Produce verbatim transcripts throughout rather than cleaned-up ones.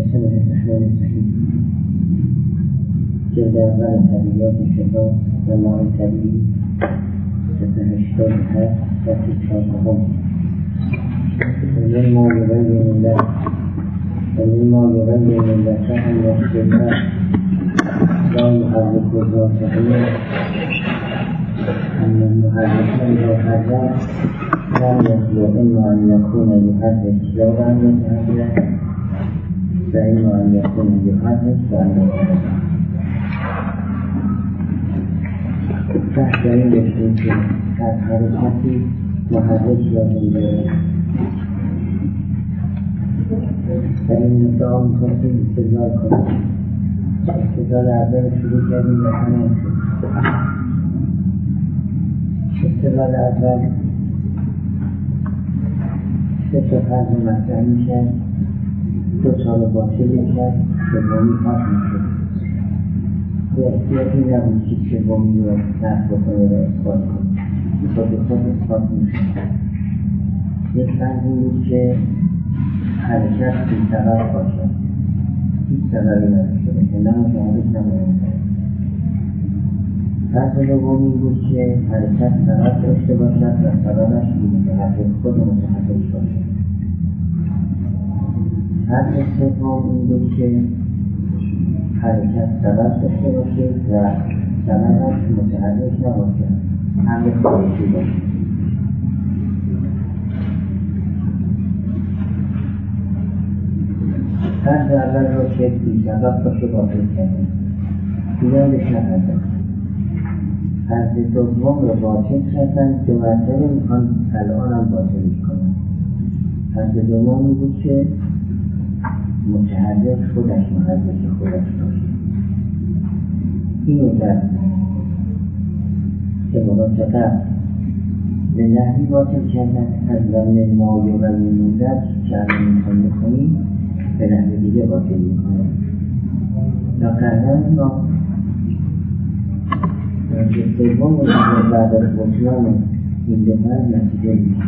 بسم الله الرحمن الرحیم. جلد اول طبیعیات شفا و ماء طبیعی صفحه هشتاد و هفت صفحه چهاردهم. ومما یبین له ومما یبین له ان یحسبه لا یحرک ذاته ان المحرک اذا حرک لم يخلق اما ان يكون يحرك لو لم يتحرك فإما أن يكون يحرك وأن يتحرك. تحت این داشتیم که هر حرکتی محرک لازم داره. در این مدعا می‌خواستیم استدلال کنیم. استدلال اول شروع کردیم به همین. استدلال اول سه تا فرض مطرح میشه، دو تا رو باطل میشه، سومی حق میشه. به احتیاجی نبود که سومی رو نفی بکنه و اثبات کنه، خود خود اثبات میشه. یک فرض این بود که حرکت بی سبب باشد، هیچ سببی نداشته باشه، نه مشاهدش نه مشاهده. فرض دوم این بود که حرکت سبب داشته باشد و سببش متحرک خود متحرک باشد. فرض سوم این بود که حرکت سبب داشته باشه و سببش متحرک نباشد، امر خارجی باشه. فرض اول رو که بی سبب باشه باطل کردیم، دیگر بهش نپرداختیم. فرض دوم رو باطل کردن، دو مرتبه میخوان الان هم باطلش کنن. فرض دوم این بود که متحرک خودش محرک خودش باشه. اینو در که مناسبت به نحوی باطل کردن از ضمن ما و مونده که الان میخوان بکنیم به نحو دیگه باطل میکنه. و قرنن ما که سوم و بعد از بطلان این دفعه نتیجه میشه.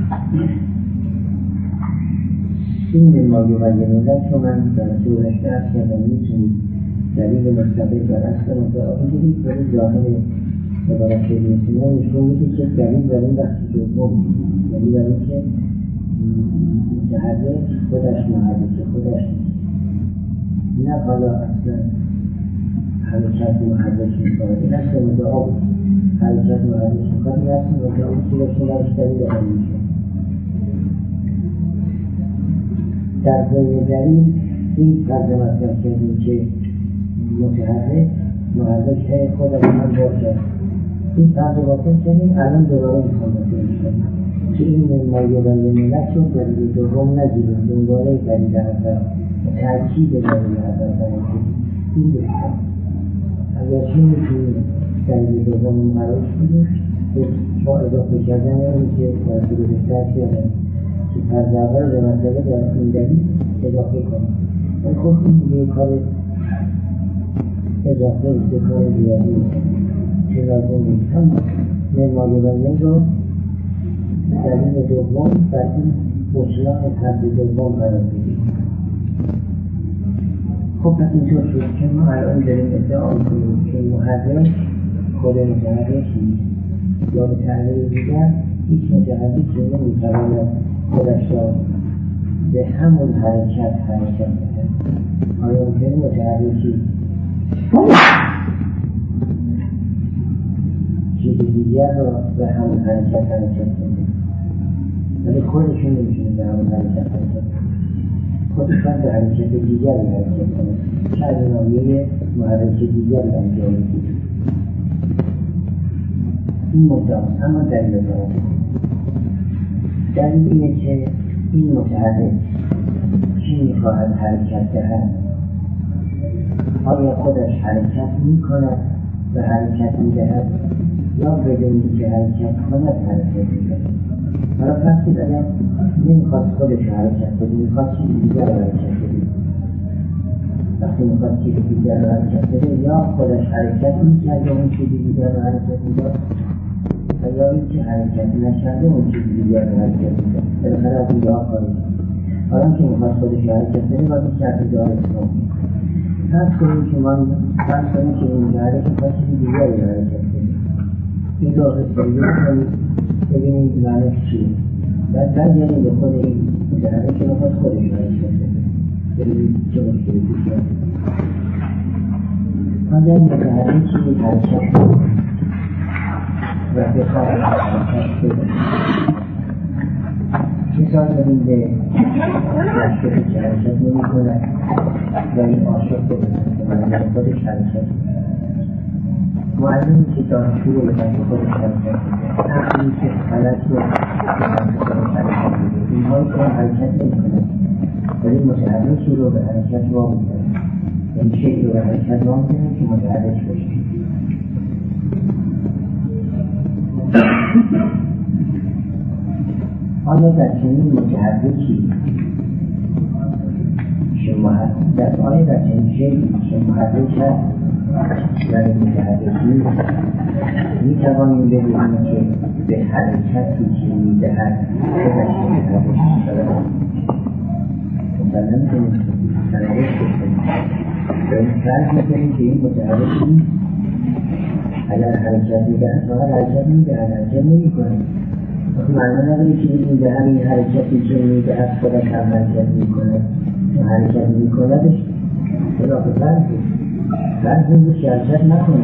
این ما یبینه که من در دورش درست کردم میتونید دلیل مستقل بر اصل مدعا بگیرید، ولی ظاهر عبارت شیرینسینا نشون میده که دلیل بر این وقتی دوم، یعنی در این که متحرک خودش محرک خودش نه حالا اصلا حرکت محرک میکنه. این اصلا مدعا بود، حرکت محرک میکنه، این اصلا مدعا بود که داشته برش دلیل هم میشه. در غیر دلیل این فرض مطرح کردیم که متحرک محرک خودش هم باشد. این فرض باطل کردیم، الان دوباره میخوام باطل کنیم که این ما یبینه له رو دلیل دوم نگیریم، دوباره دلیل اول تأکید دلیل اول کنیم. این بهتر. اگر چی میتونیم دلیل دوم مراش کنیم با اضافه کردن اون که در بهتر کردن که فرض اول به مسئله در این دلیل اضافه کنیم. این خود این یک کار اضافه یک کار زیادی که لازم نیست. هم ما یبینه رو دلیل دوم در این مطلق حد دوم قرار بدیم. خب پس اینطور شد که ما الان داریم ادعا می‌کنیم که محرک خود متحرک نیست، یا به تعبیر دیگر هیچ متحرکی نمی‌تواند خودش را به همون حرکت حرکت بده. آیا ممکنه متحرکی چیز دیگر را به همون حرکت حرکت بده، ولی خودشون نمی‌تونه به همون حرکت حرکت بده، خودشون به حرکت دیگر حرکت کنه، شاید نامیه محرک دیگر انجام می‌دهد. این مدعاست، اما دلیل دارد. دلیل اینه که این متحرک چی می‌خواهد حرکت دهد؟ آیا خودش حرکت می‌کند و حرکت می‌دهد یا بدون که حرکت کند حرکت می‌دهد؟ حالا فرض اگر نمی‌خواد خودش حرکت بده، می‌خواد چیز دیگر رو حرکت بده. وقتی می‌خواد چیز دیگر رو حرکت بده، یا خودش حرکت می‌کرد یا اون چیز دیگر رو حرکت می‌داد، و یا اینکه حرکت نکرده اون چیز دیگر رو حرکت می‌داد. بالاخره از اینجا کاری حالا که میخواد خودش حرکت بده باید این شرط داره کنم فرض کنیم که من فرض کنیم که این حرکت میخواد چیزی دیگری حرکت بده این رو رسیده کنیم ببینیم معنی چیه بعد برگردیم به خود این حرکت که میخواد خودش حرکت بده ببینیم چه مشکلی پیش میاد اگر متحرک چیزی حرکت بده و بخواه حرکت بده مثال داریم به مشکلی که حرکت نمی کند و این عاشق بده که منظر خودش حرکت معلومی که دانشجو رو بزن که خودش حرکت بده نقلی که غلط رو بزن که خودش حرکت بده اینهایی که حرکت نمی کند ولی متحرکی رو به حرکت وام می‌کنه یعنی شکل رو به حرکت وام می‌کنه که متحرک بشه آیا در چنین متحرکی شما در آیا در چنین شکلی که محرک هست یعنی متحرکی می‌توانیم ببینیم که به حرکتی که می‌دهد خودش متحرک شده مثلا نمی‌تونیم تناقض بکنیم و این فرض می‌کنیم که این متحرکی اگر حرکت می‌دهد فقط حرکت می‌دهد حرکت نمی‌کنه معنی نداره که این به همین حرکتی که می‌دهد خودش هم حرکت می‌کنه و حرکت می‌کندش خلاف فرضه فرض می‌شه که حرکت نکنه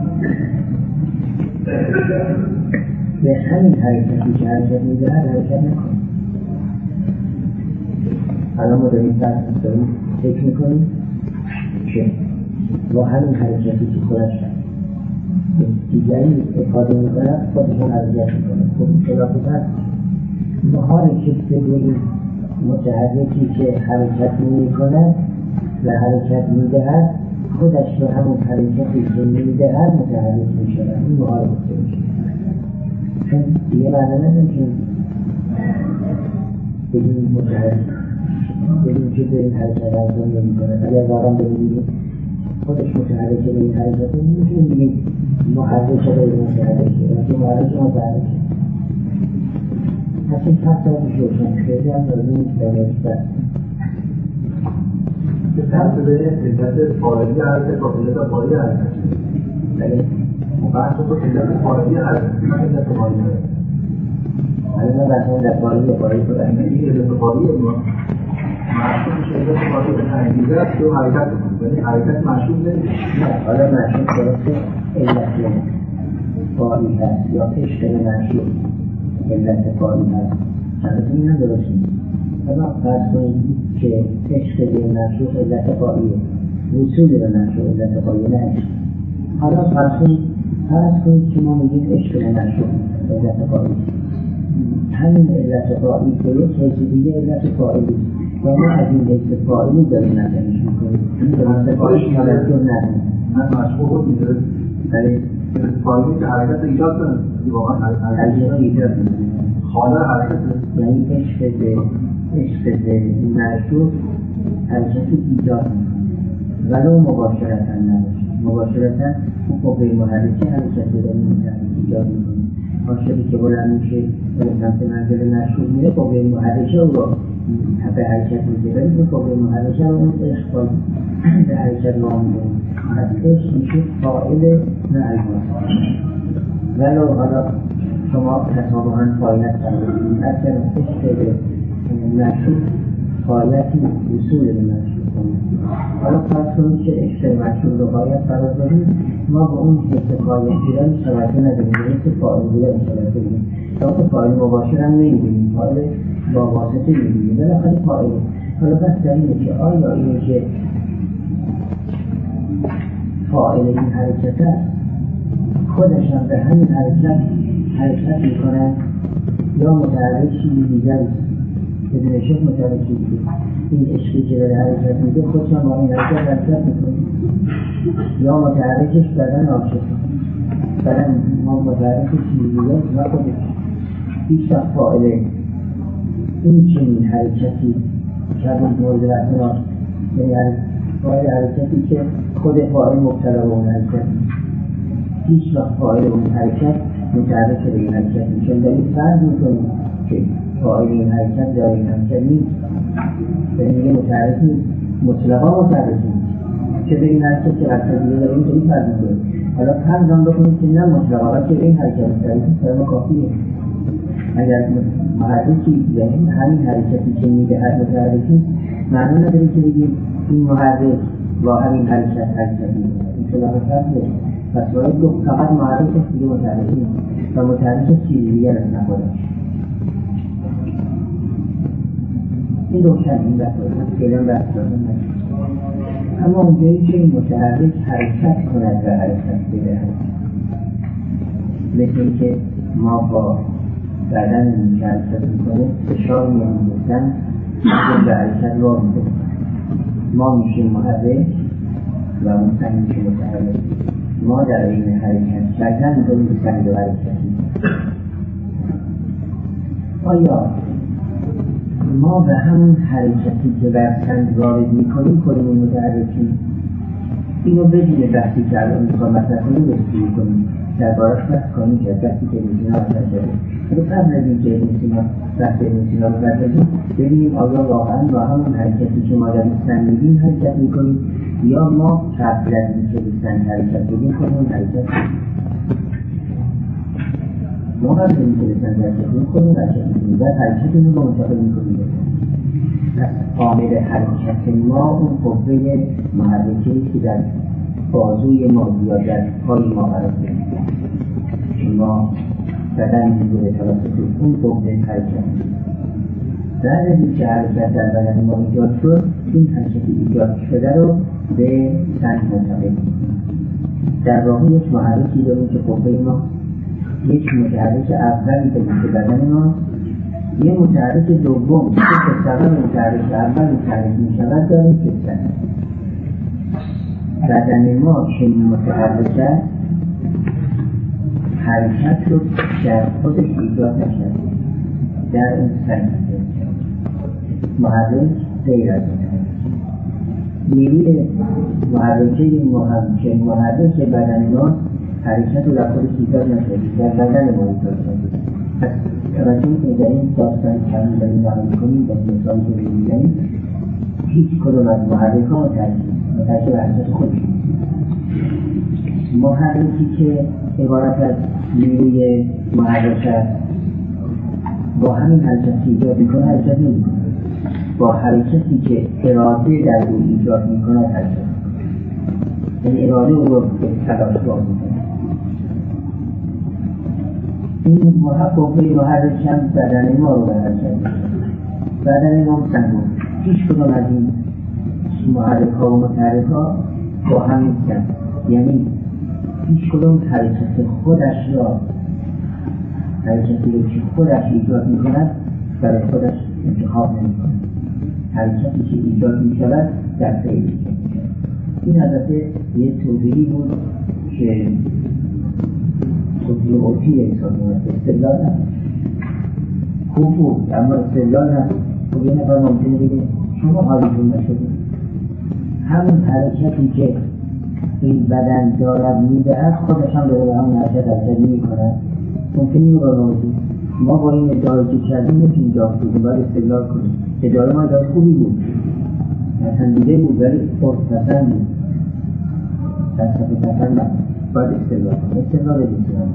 به همین حرکتی که حرکت می‌دهد حرکت نکنه الان ما داریم فرض داریم فکر می‌کنیم که با همین حرکتی که خودش دیگری افاده می‌کند خودشون حرکت می‌کنه خب این خلاف فرض محاله که بگوییم متحرکی که حرکت نمی‌کند و حرکت می‌دهد خودش به همون حرکتی که می‌دهد متحرک می‌شود این محاله گفته میشه چون دیگه معنی نداره که بگیم متحرک بگیم که به این حرکت حرکت نمی‌کند اگر واقعا بگیم خودش متحرکه به این حرکت نمی‌تونیم بگیم محرکه به این متحرکه وقتی محرکه متحرکه پس این فرق دارش روشن خیلی هم داریم نیست دارشتر که فرق به علت فاعلی حرکت با علت فاعلی حرکت یعنی بحث تو علت فاعلی حرکت نه علت فاعلی حرکت حالا من بحث در فاعلی فاعلی کنم این علت فاعلی ما معشوب میشه علت فاعلی به انگیزه است که حرکت کنید ولی حرکت معشوب نمیشه نه حالا معشوب درسته علت فاعلی هست یا عشق معشوب علت فاعلی هست البته این هم درست نیست اما فرض کنید که عشق به معشوق علت فاعلیه وصول به معشوق علت فاعلی نه عشق حالا فرض کنید فرض کنید که ما میگیم عشق به معشوق علت فاعلی همین علت فاعلی که یک حیث دیگه علت فاعلی و ما از این حیث فاعلی داریم نظرش میکنیم این علت فاعلی توجه نداریم من معشوق رو میدارم ولی فاعلی که حرکت ایجاد کنه واقعا حرکت ایجاد کنه خاله حرکت یعنی عشق به عشق به معشوق حرکتی ایجاد میکنه ولو مباشرتا نباشه مباشرتا اون قوه محرکه حرکت به این ایجاد میکنه عاشقی که بلند میشه به سمت منزل معشوق میره قوه محرکه او رو به حرکت میده ولی این قوه محرکه رو اون عشق به حرکت رو میده از عشق میشه فاعل نه الباس ولو حالا شما تصابقاً فعالیت کردید اصلا عشق به معشوق فعالیتی وصول به معشوق کنید حالا فرض کنید که عشق معشوق رو باید قرار داریم ما به اون حس فعالیت بودن شبکه نداریم به حس فاعل بودن شبکه بودیم تا که فاعل مباشر هم نمیدونیم فاعل با واسطه میدونیم بالاخره فاعله حالا بس در اینه که آیا اینه که فاعل این حرکت هست خودش هم به همین حرکت حرکت میکنن یا متحرک چیزی دیگری بدون شک متحرک چیزی دیگری این عشقی که داره حرکت میده خودش هم با این حرکت حرکت میکنه یا متحرکش بدن عاشق بدن ما متحرک چیزی دیگری نه خودش هیچ وقت فاعله این چنین حرکتی که از مورد رسمات یعنی فاعل حرکتی که خود فاعل مبتلا به اون حرکت هیچ وقت فاعل اون حرکت متحرک به این حرکت میشن در این فرض میکنیم که فاعل این حرکت داره این حرکت نیست، به این متحرک نیست، مطلقا متحرک نیست که به این حرکت که حرکت دیگه داره اینطوری فرض میکنه. حالا فرض هم بکنید که نه مطلقا که به این حرکت متحرکی فرما کافیه. اگر محرکی یعنی همین حرکتی که میدهد متحرکی معنی نداره که بگیم این محرک با همین حرکت حرکت میکنه، این خلاف فرضه. پس باید گفت فقط محرک است دیگه متحرکی نیست و متحرک چیزی دیگر از نخوره. این روشن این بحث روشن گلن بحث روشن نشد. اما اونجایی که این متحرک حرکت کند و حرکت بدهد، مثل اینکه ما با بدن این که حرکت میکنه فشار میاندازن به حرکت را میده، ما میشیم محرک و اون سنگ میشه متحرک. ما در این حرکت کردن میکنیم به سنگ و حرکتی. آیا ما به همون حرکتی که بر سنگ وارد میکنیم کنیم متحرکیم؟ اینو بدون بحثی که الان میخوام مطرح کنیم بسیاری کنیم در بارش بحث کنیم که بحثی که ابن سینا مطرح شده. ولی قبل از این که ابن سینا بحث ابن سینا رو بردازیم ببینیم آیا واقعا با همون حرکتی که ما در سنگ میگیم حرکت میکنیم یا ما قبل از این که به سنگ حرکت بگیم کنیم حرکت ما قبل از این که به سنگ حرکت بگیم کنیم حرکت میکنیم و حرکت رو با منتقل میکنیم. عامل حرکت ما اون قوه محرکه‌ای که در بازوی ما یا در پای ما قرار داریم که ما بدن می‌گیره توسط اون قوه حرکت. بعد از اینکه حرکت در بدن ما ایجاد شد، این حرکت ایجاد شده رو به سنگ منتقل می‌کنیم. در واقع یک محرکی داریم که قوه ما، یک متحرک اولی داریم که بدن ما، یه متحرک دوم که سبب متحرک اول متحرک می شود داریم که سنگ. بدن ما که متحرک است حرکت رو در خودش ایجاد نشد، در این سنگ محرک غیر از نیروی محرکه مهم که محرک بدن ما حرکت رو در خودش ایجاد نشد، در بدن ما ایجاد نشد. توجه که در این داستان کمی داریم نقل کنیم با مثال که بگیریم هیچ کدوم از محرک ها متعجب به حرکت خودشون. محرکی که عبارت از نیروی محرک است با همین حرکت ایجاد میکنه حرکت نمیکنه، با حرکتی که اراده در او ایجاد میکنه حرکت، یعنی اراده او رو به تلاش باز میکنه. این محقق محرک هم بدن ما رو به حرکت میکنه. بدن ما سنگون هیچ کدوم از این محرک ها و متحرک ها با همین سنگ، یعنی هیچ کدوم حرکت خودش را حرکتی رو که خودش ایجاد میکند برای خودش انتخاب نمیکنه. حرکتی که ایجاد میشود در فعل ایجاد میشود. این البته یه توضیحی بود که توضیح عرفی انسان هست، استدلال هست خوب بود اما استدلال هست. خب یه نفر ممکنه بگه شما حالیتون نشده، همون حرکتی که این بدن دارد میدهد خودش هم داره همون حرکت حرکت میکنه. ممکنه این رو نوزید ما با این ادعایی که کردیم نتونیم جاب بودیم، باید استدلال کنیم. ادعای ما ادعای خوبی بود، پسندیده بود ولی خود پسند بود، دستف پسند بود، باید استدلال کنیم. استدلال دیگران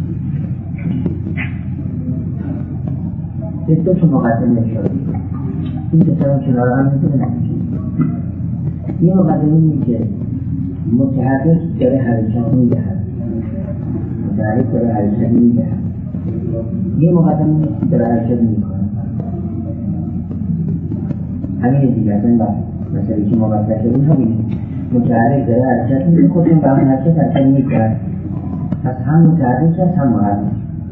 به دو تا مقدمه اشاره میکنم. این دوتا هم کنار هم میتونه نمیشه. یه مقدمه اینه که متحرک داره حرکت میدهد، متحرک داره حرکت میدهد. یه مقدمه نیست داره حرکت میکنه. همین دیگه از این بحث مثلا که مقدمه شدیم همینه، متحرک داره حرکت میده، خودشون به همین حرکت حرکت میکنه. پس هم متحرک هست هم محرک.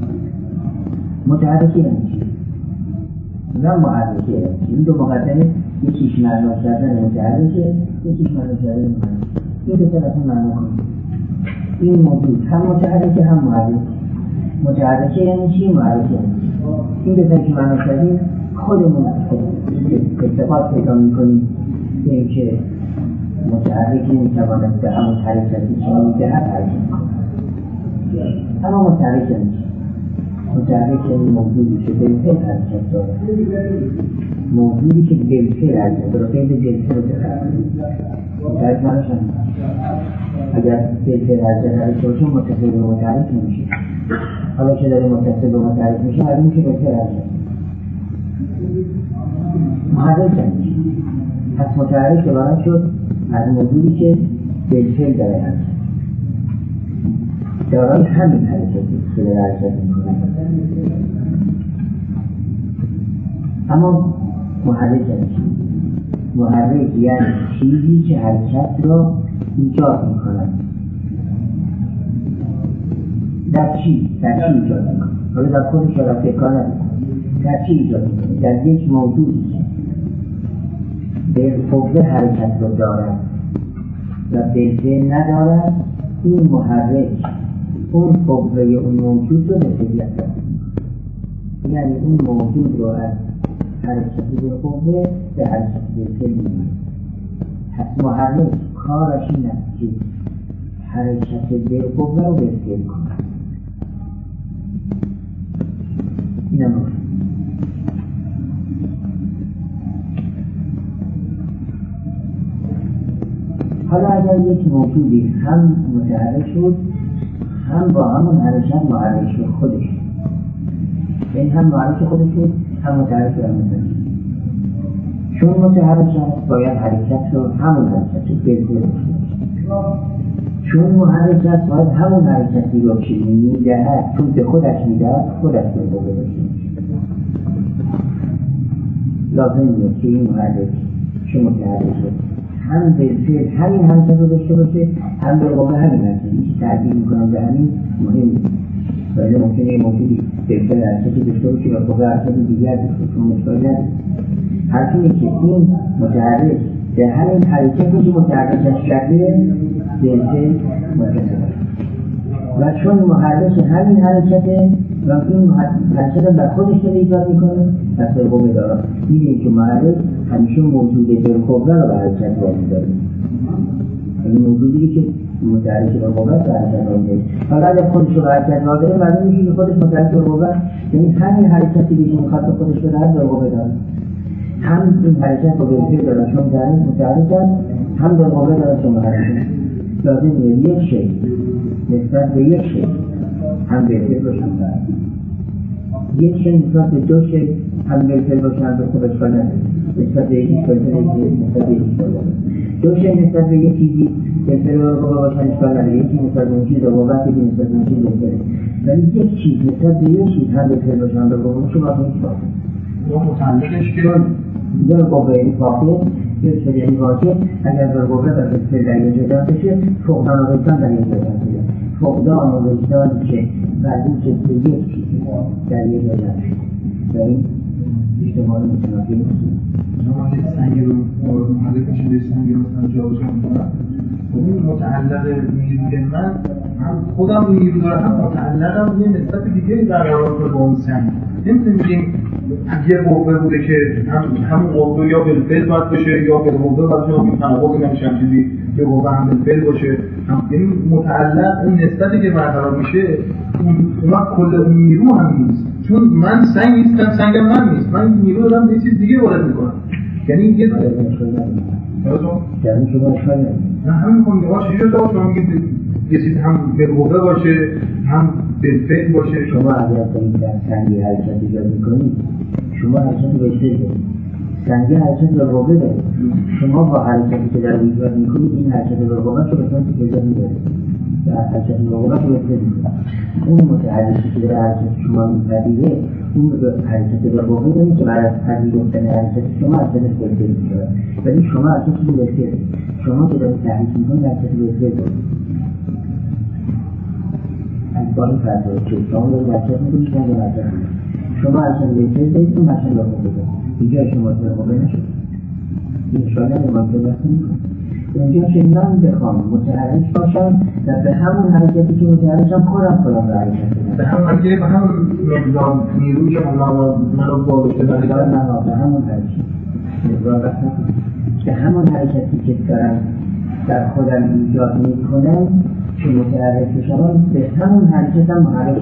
متحرکی نمیشه و محرکی نمیشه. این دو مقدمه یکیش معنا کردن متحرکه، یکیش معنا کردن محرک. این دو طرف معنا کنیم. این موجود هم متحرکه هم محرک. متحرکه یعنی چی؟ محرکه یعنی چی؟ این دو طرف معنا کردیم خودمون اتفاق پیدا میکنیم به اینکه متحرکی میتواند به همون حرکتی که میدهد حرکت کنه. اما متحرک یعنی چی؟ متحرک یعنی موجودی که بالفعل حرکت دارد، موجودی که بالفعل حرکت دارد. قید بالفعل رو بخرد متحرک معنیش هم اگر بالفعل حرکت حرکت باشه متصل به متحرک نمیشه. حالا که داره متصل به متحرک میشه معلوم که بالفعل حرکت محرک هم میشه. پس متحرک عبارت شد از موجودی که بالفعل داره حرکت، دارای همین حرکتی که داره حرکت میکنه. اما محرک همیشه محرک یعنی چیزی که حرکت را ایجاد میکنه. در چی؟ در چی ایجاد میکنه؟ حالا در خودش را فکر نداره. در چی ایجاد میکنه؟ در یک موجودی که به قوه حرکت را دارد و بالفعل ندارد، این محرک اون قوه اون موجود رو به فعلیت دارد، یعنی اون موجود رو از حرکتی به قوه به حرکتی به فعل می‌برد. پس محرک کارش این است که حرکت به قوه رو به فعل کنه. این هم روشن. حالا اگر یک موجودی هم متحرک شد هم با همون حرکت محرک شد خودش، یعنی هم محرک خودش شد هم متحرک و هم متحرک، چون متحرک هست باید حرکت رو همون حرکت رو بالفعل داشته باشه، چون محرک هست باید همون حرکتی رو که میدهد چون به خودش میدهد خودش به قوه داشته باشه. لازم نیست که این محرک چه متحرک شد هم بالفعل همین حرکت رو داشته باشه هم به قوه همین حرکت. این که تعبیر میکنم به همین مهم نیست، ولی ممکنه یه موجودی بالفعل حرکتی داشته باشه و قوه حرکت دیگر داشته چون مشکل نداره. حرف اینه که این متحرک به همین حرکتی که متحرکش کرده بالفعل متصل و چون محرک همین حرکته و این حرکت رو بر خودش داره ایجاد میکنه پس به قوه داره. میدونیم که محرک همیشه موجود بالقوه رو به حرکت وامی داره، یعنی موجودی که متحرک به قوه به حرکت وامی داره. حالا اگر خودش رو به حرکت وامی داره معلوم میشه که خودش متحرک به قوه، یعنی همین حرکتی که میخواد به خودش بدهد به قوه داره، هم این حرکت رو بالفعل داره چون متحرک است، هم به قوه داره چون محرک. لازم یک شی نسبت به یک شی هم بالفعل باشه هم محرک. یک شی نسبت به دو شی هم بالفعل باشه هم به خودش کار نداره. نسبت به یکی بالفعل نسبت به یکی باشه. دو شی نسبت به یک چیزی بالفعل و قوه باشن اشکال نداره. یکی نسبت به اون چیز قوت، یکی نسبت به اون چیز بالفعل. ولی یک چیز نسبت به یک چیز هم بالفعل باشه هم به قوه باشه باید نیست باشه. اون متعلقش که در قوه این فاقه یک شده این واجه اگر در قوه و بالفعل در یک جدا بشه فقدان و وجدان در یک جدا بشه. فقدان و وجدانی که مربوط به یک چیز در یک جدا بشه و این اجتماعی متنافی نیست. شما یک سنگی رو مورد محرکش به سنگی رو مثلا جا بجا میکنم، اون متعلق نیروی من هم خودم نیرو داره هم متعلقم یه نسبت دیگه برقرار با اون سنگ. نمیتونیم بگیم یه قوه بوده که هم همون قوه یا بالفعل باید باشه یا به قوه باید باشه، این تناقض نمیشه هم چیزی که قوه هم بالفعل باشه. یعنی متعلق اون نسبتی که برقرار میشه اون کل اون نیرو هم نیست، چون من سنگ نیستم سنگم من نیست، من نیرو دارم به چیز دیگه وارد میکنم. یعنی یه یعنی شما اشکال نداره. نه همین کنید آقا چیزی داشت شما میگید یه چیز هم بالقوه باشه هم بالفعل باشه. شما اگر کنید در سنگی حرکت ایجاد میکنید شما حرکت بالفعل دارید، سنگی حرکت بالقوه دارید. شما با حرکتی که در ایجاد میکنید این حرکت بالقوه رو به صورت ایجاد میدارید و حرکت بالقوه رو بالفعل میکنید. اون متحرکی که در حرکت شما میپذیره اون حرکت بالقوه دارید که برای پذیرفتن حرکت شما از طرف بالفعل میشود، ولی شما حرکتی بالفعل شما که دارید تحریک میکنید حرکت بالفعل دارید. از با این فرض که شما دارید حرکت میکنید شما دارید حرکت میکنید شما حرکت بالفعل دارید اون حرکت بالقوه دارید. اینجا شما بالقوه نشد، این اشکال نداره منطق بحث نمیکنید. اونجا که من بخوام متحرک باشم و به همون حرکتی که متحرکم خودم خودم رو حرکت بدم، به همون حرکتی به همون مقدار نیروی که من رو بارشته مقدار نه به همون حرکت مقدار بحث نکنم به همون حرکتی که دارم در خودم ایجاد میکنم که متحرک بشم به همون حرکتم محرک.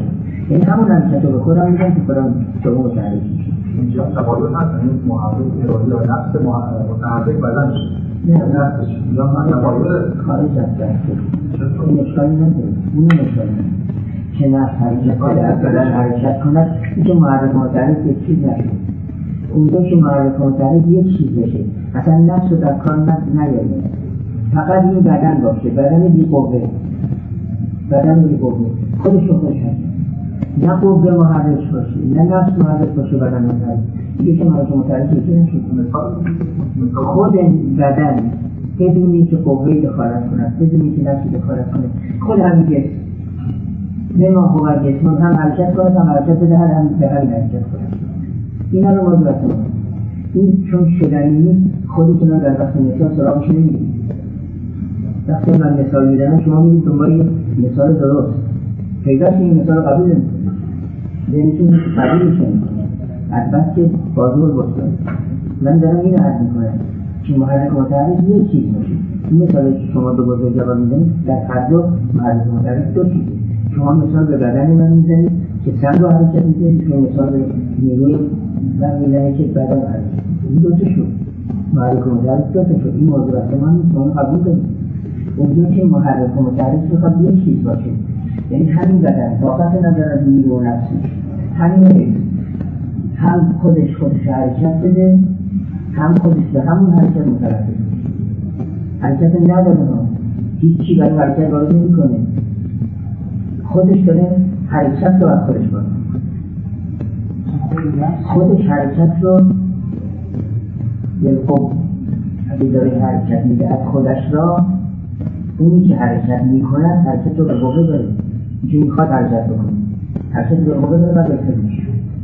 یعنی همون حرکت رو به خودم میگم که خودم شما متحرک میشه. اینجا تقابل هست، این محرک ارادی یا نفس متحرک بدن میشه. نه نفسش اینجا من تقابل خارج از دست این اشکالی نداره، اون اشکالی نداره که نفس حرکت کنه، از بدن حرکت کنه، این که محرک متحرک یک چیز نشد. اونجا که محرک متحرک یک چیز بشه، اصلا نفس رو در کار نیاریم، فقط این بدن باشه، بدن بی قوه، بدن بی قوه خودش رو خودش هست، نه قوه محرک باشه، نه نفس محرک باشه، بدن متحرک دیگه که محرک متحرک یکی نشد. خود بدن بدونی که قوهی دخالت کنند، بدونی که نفسی دخالت کنه، خود همین جسم به ما هو جسم هم حرکت کنند، هم حرکت بده، هم به همین حرکت کنند. اینا رو موضوعات ما این چون شدنی نیست، خودی که ما در وقت مثال سراغش نمیدیم. وقتی من مثال میدنم شما میدید دنبال مثال درست پیداش این مثال قبول نمیکنید، ذهنتون قبول میشه البته که بازور بستن. من دارم این رو عرض میکنم که محرک متحرک یک چیز باشه. این مثال که شما دو بازور جواب میدنید در هر دو محرک متحرک دو چیزه. شما مثال به بدن من میزنید که سنگ رو حرکت میکنید، شما مثال به نیروی من میزنید که بدن حرکت. این دو تا شد محرک متحرک دو تا شد. این موضوع است من میتونم قبول کنید. اونجا که محرک متحرک بخواد یک چیز باشه، یعنی همین بدن واقعا نظر از نیرو و نفسی همین نیست، هم خودش خودش حرکت بده، هم خودش به همون حرکت متوجه بشه. حرکت نداره ها، هیچ چی برای حرکت وارد نمی‌کنه، خودش داره حرکت رو از خودش وارد خودش حرکت رو خب اگه داره حرکت میده از خودش را، اونی که حرکت میکنه حرکت رو به قوه داره، اینکه میخواد حرکت بکنه، حرکت به قوه داره و بهتر میشه.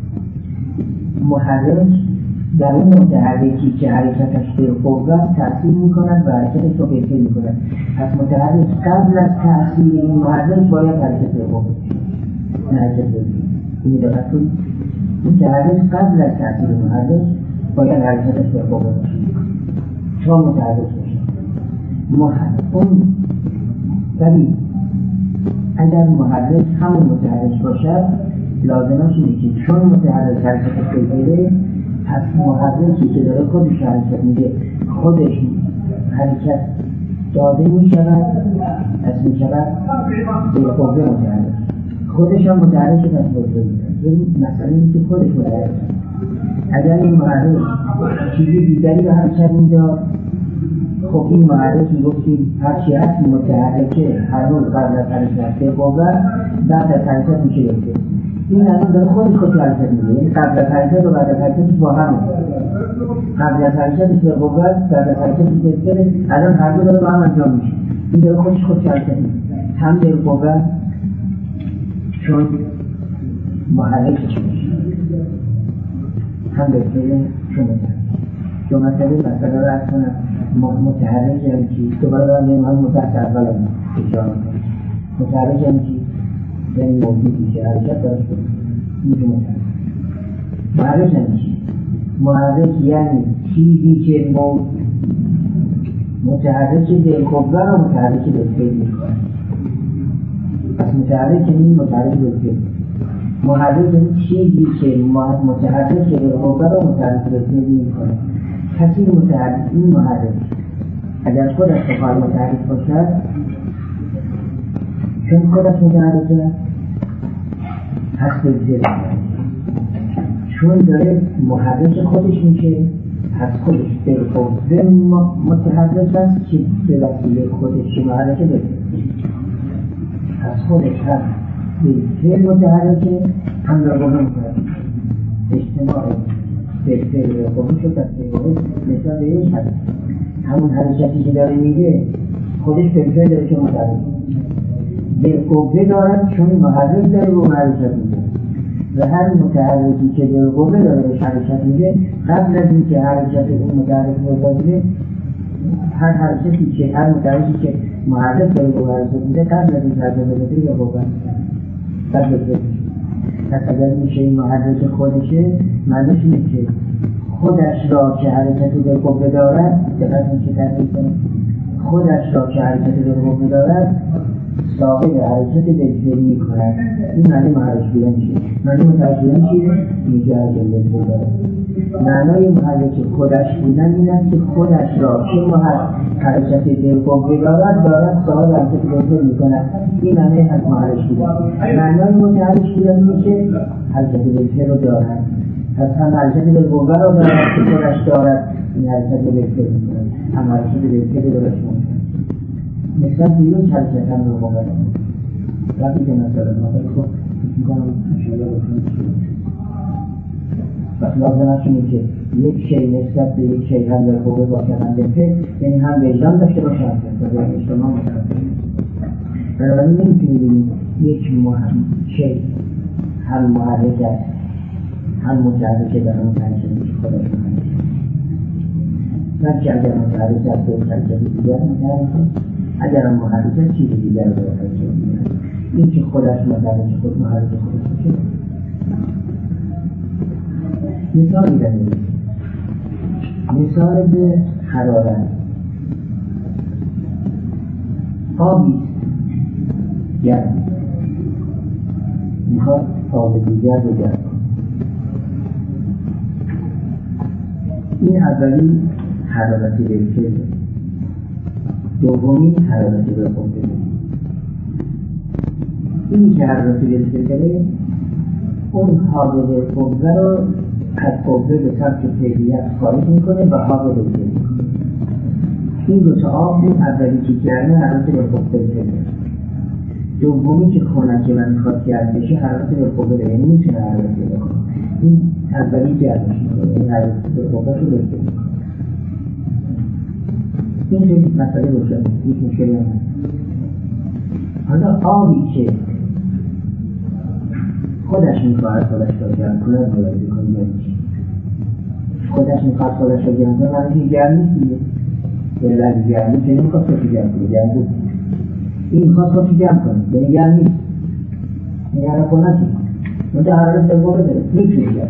محرک در اون متحرکی که حرکتش به قوه تأثیر میکند و حرکتش رو بهتر میکند. پس متحرک قبل از تأثیر این محرک باید حرکت به قوه نه حرکت به این دقت کنید. متحرک قبل از تأثیر محرک باید حرکتش به قوه باشه چون متحرک باشه. محرک اون ولی اگر محرک همون متحرک باشد لازمش اینه که چون متحرک حرکتش بگیره، پس محرکی که داره خودش حرکت میده خودش حرکت داده میشود، پس میشود به قوه متحرک، خودش هم متحرک پس بازده میده. یعنی مسئله اینه که خودش متحرک. اگر این محرک چیزی دیگری رو حرکت میداد، خب این محرکی گفتیم هرچی هست متحرکه هر روز قبل از حرکت به قوه بعد از حرکت میشه بگه. این الان داره خودش خودش حرکت میده، یعنی قبل از حرکت و بعد از حرکتش با هم، قبل از حرکتش به قوه بعد از حرکتش بهتره، الان هر دو داره با هم انجام میشه. این داره خودش خودش حرکت میده، هم به قوه چون محرکش میشه، هم بهتره چون متحرک. دو مسئله مسئله رو عرض کنم. متحرک یعنی چی؟ دوباره دارم یه مهم متحرک اول هم اشاره کنم. متحرک یعنی چی؟ یعنی موجودی که حرکت داشت کنید میشه متحرک. محرک یعنی چی؟ محرک یعنی چیزی که متحرک بالقوه و متحرک بالفعل میکنه. پس متحرک یعنی متحرک بالفعل. محرک یعنی چیزی که متحرک بالقوه و متحرک بالفعل میکنه. کسی متحرک این محرک اگر خودش بخواد متحرک باشد، چون خودش متحرکه پس بالفعل، چون داره محرک خودش میشه پس خودش بالقوه متحرک است که به وسیله خودش محرکه بشه، پس خودش هم بالفعل متحرکه هم بالقوه متحرکه. اجتماع بالفعل و بالقوه شد از بالقوه مثلا به یک هست، همون حرکتی که داره میده خودش بالفعل داره که متحرکه، بالقوه دارد چون محرک داره رو حرکت میده و هر متحرکی که بالقوه داره بهش حرکت میده قبل از اینکه حرکت اون متحرک بازده، هر حرکتی که هر متحرکی که محرک داره رو حرکت میده قبل از این حرکت بازده بالقوه قبل از اینکه پس اگر میشه این محرک خودشه، معنیش اینه که خودش را که حرکتی بالقوه دارد، دقت میشه تعریف کنه، خودش را که حرکتی بالقوه دارد صاحب حرکت دلفری میکنن، این معنی محرک بودن چیه؟ معنی محرک بودن چیه؟ میگه حرکت دلفری داره. معنای محرک خودش بودن این است که خودش را که محرک حرکت دلفری دارد دارد صاحب حرکت دلفری میکنن، این معنی از محرک بودن. معنای محرک بودن اینه که حرکت دلفری رو دارد، از هم حرکت دلفری رو دارد که خودش دارد، این حرکت دلفری میکنن، هم حرکت دلفری دارد میکنن. نسبت به یک حرکت هم رو باید وقتی که مثلا ما باید خود میکنم انشاءالله بکنم وقتی لازم هستونه که یک شی نسبت به یک شی هم در خوبه باشند بهتر، یعنی هم وجدان داشته باشند و باید اجتماع باشند. بنابراین نمیتونی بینیم یک شی هم محرک است هم متحرکه در اون تنشنی که خودش محرک بلکه اگر متحرک است به حرکت دیگر متحرکه، اگر هم محرک چیز دیگر رو حرکت دیگر، این که خودش محرک خود محرک خودش باشه. مثالی داریم، مثال به حرارت. آبی گرم میخواد آب دیگر رو گرم. این اولی حرارت دلفری، دومی حرارت دلفری. این که حرارت دلفری داره اون حاضر قوه رو از قوه به سمت فعلیت خارج میکنه و حاضر دلفری میکنه. این دو تا آب، اون اولی که گرمه حرارت دلفری داره، دومی که خنکه و میخواد گرم بشه حرارت دلفری داره، یعنی میتونه حرارت پیدا کنه. این اولی گرمش میکنه، یعنی حرارت دلفری رو دلفری میکنه. این خیلی مسئله روشن، یک مشکلی هم هست. حالا آبی که خودش میخواهد خودش را گرم کنه باید بکنه یعنی خودش میخواهد خودش را گرم کنه معنی که گرم نیست دیگه، یعنی لحظه گرم نیست یعنی میخواهد خودش گرم کنه گرم بود، این میخواهد خودش گرم کنه یعنی گرم نیست، یعنی گرم کنه نشید منطقه حرارت دلفری داره، میتونه گرم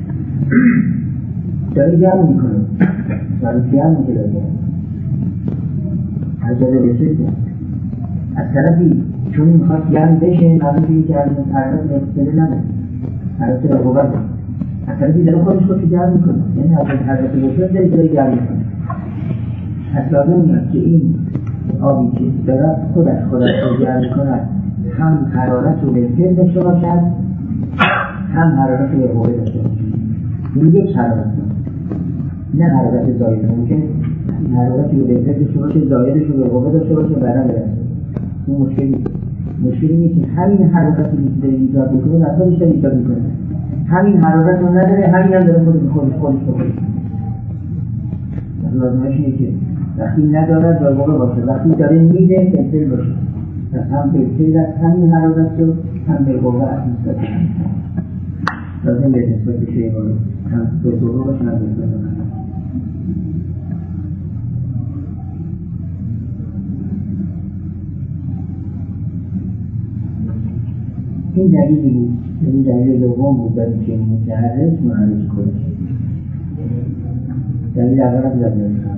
داره گرم میکنه داره گرم میکنه داره گرم حرکت رسید از طرفی چون میخواد گرم بشه معلوم که از این حرکت رسیده نده حرکت رقابت داره، از طرفی داره خودش خودش گرم میکنه، یعنی از حرکت رسید داره داره گرم میکنه. از لازم میاد که این آبی که داره خودش خودش رو گرم میکنه هم حرارت رو دلفری داشته باشد هم حرارت رو رقابت داشته باشد، این یک حرارت نه حرارت زایده. ممکن این حرارتی رو بهتر داشته باشه زایدش رو به قوه داشته باشه بعدا برسه، این مشکلی مشکلی نیست که همین حرارتی که داره ایجاد میکنه در خودش داره ایجاد میکنه، همین حرارت رو نداره همین هم داره خودش خودش خودش بکنه. لازمش اینه که وقتی نداره در قوه باشه، وقتی داره میده بهتر باشه، پس هم بهتر از همین حرارت رو هم به قوه اصلا لازم به نسبت به شیء باشه، هم به قوه باشه هم به نسبت. این دلیلی بود، این دلیل دوم بود در اینکه متحرک محرک خودش. دلیل اول هم در میاد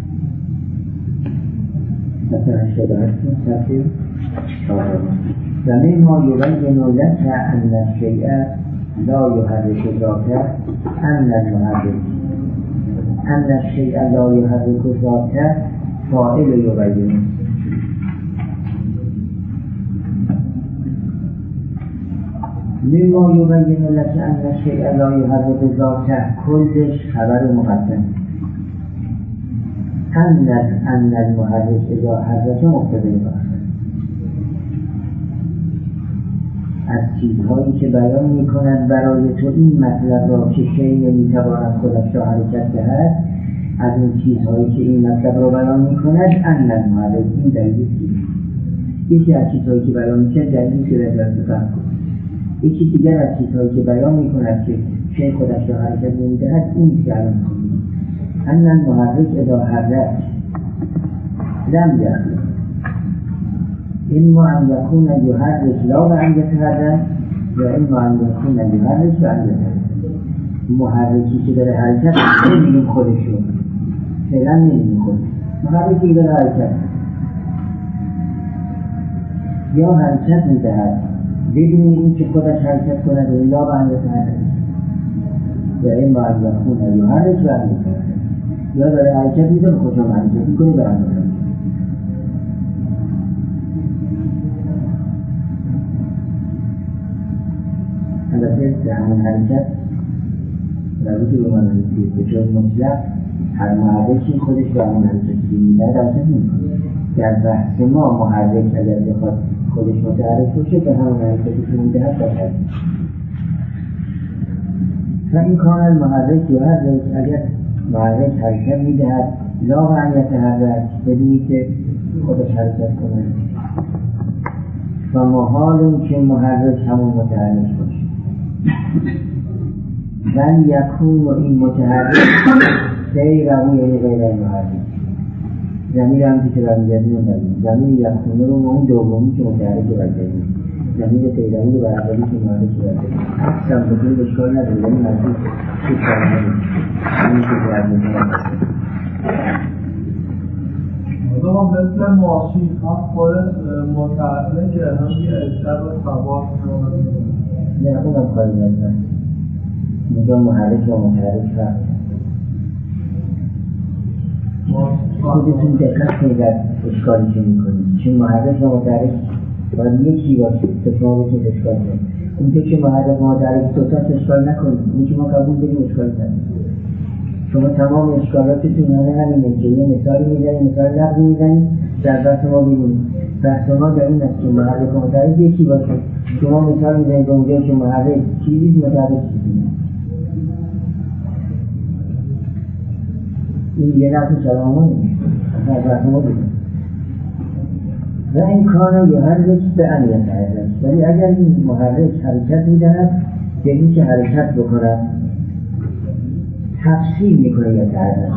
مثلا هشتاد و هشت صفحه چهارم و مما یبین لک ان الشیء لا یحرک ذاته ان المحرک ان الشیء لا یحرک ذاته فاعل یبین. مما یبین لک ان الشیء لا یحرک ذاته کلش خبر مقدم، ان ان المحرک اذا حرک مبتدا باشه. از چیزهایی که بیان می‌کند برای تو این مطلب را که شیء نمی‌تواند خودش را حرکت دهد، از این چیزهایی که این مطلب را بیان می‌کند ان المحرک این دلیل یکی از چیزهایی که بیان می‌کند دلیلی که در فهم کن. یکی دیگر از چیزهایی که بیان می‌کند که شیء خودش را حرکت نمی‌دهد این که الان می‌گوییم ان المحرک اذا حرک لم یخلق اما ان یکون یحرک لا و ان یتحرک و اما ان یکون یحرک و ان یتحرک. محرکی که داره حرکت نمی‌بینیم خودشون فعلا نمی‌بینیم خودش، محرکی که داره حرکت یا حرکت میدهد بدون اینکه خودش حرکت کند الا به ان یتحرک و اما ان یکون یحرک و ان یتحرک، یا داره حرکت میده به خودش حرکت میکنه به ان یتحرک. البته در همون حرکت در وجود به من به طور مطلق هر محرکی خودش به همون حرکتی که میده حرکت میکنه. در بحث ما محرک اگر بخواد خودش متحرک باشه به همون حرکتی که میدهد باید. و این کان المحرک یحرک، اگر محرک حرکت میدهد لا به ان یتحرک بدونی که خودش حرکت کنه و محال که محرک همون متحرک باشه. ولی یکون و این متحرک غیر او یعنی غیر محرک. زمیر هم که برمیگردیم رو بریم زمیر یکونه رو اون دومی که متحرک برگردیم، زمیر غیرهی رو بر اولی که محرک برگردیم. اصلا بطور اشکال نداره، یعنی مرزی که کار نداره این که برگردیم. ما مثل ماشین هم خودش متحرک که هم یه اشتر و سوار نه اونم کاری نداره، اینجا محرک و متحرک فرق. خودتون دقت کنید در اشکالی که میکنید، چون محرک و متحرک باید یکی باشه تفاوتون اشکال کنید. اونجا که محرک و متحرک دوتا اشکال نکنید، اون که ما قبول بریم اشکال کنید. شما تمام اشکالاتتون همه همینه که یه مثال میزنید، مثال لفظی میزنید در بحث ما ببینید. بحث ما در این است که محرک و متحرک یکی باشه. شما مثال میزنید اونجا که محرک چیزی متحرک چیزی. این یه نفت کلامه نیست از رسمه بودیم و این کانو یحرک به ان یتحرک، ولی اگر این محرک حرکت میدهد به این که حرکت بکند تفصیل میکنه یتحرک،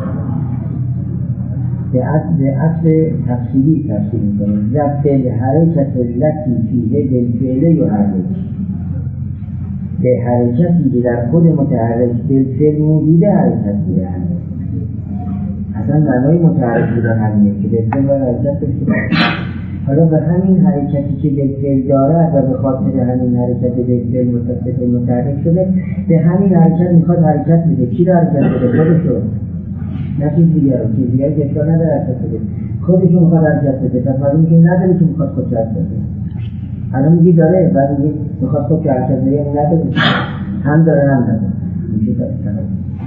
به اصل تفصیلی تفصیل میکنه. ضبط الحرکت التی فیه بالفعل یحرک، به حرکتی که در خود متحرک بالفعل موجوده حرکت میدهد. اصلا معنای متحرک بودن همینه که بالفعل و حرکت بشه. حالا به همین حرکتی که بالفعل دارد و به خاطر همین حرکت بالفعل متصف متحرک شده، به همین حرکت میخواد حرکت میده. کی رو حرکت بده؟ خودشو، نه چیز دیگر رو. چیز دیگر که اشکال نداره حرکت بده، خودشو میخواد حرکت بده. پس معلومه که نداره که میخواد خودش حرکت بده. الان میگی داره، بعد میگی میخواد خودش حرکت بده، یعنی نداره، هم داره هم نداره. میشه تفصیل